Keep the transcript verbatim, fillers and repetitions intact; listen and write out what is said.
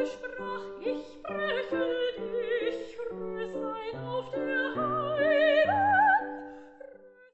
sprach ich, breche dich, Röslein auf der Heide.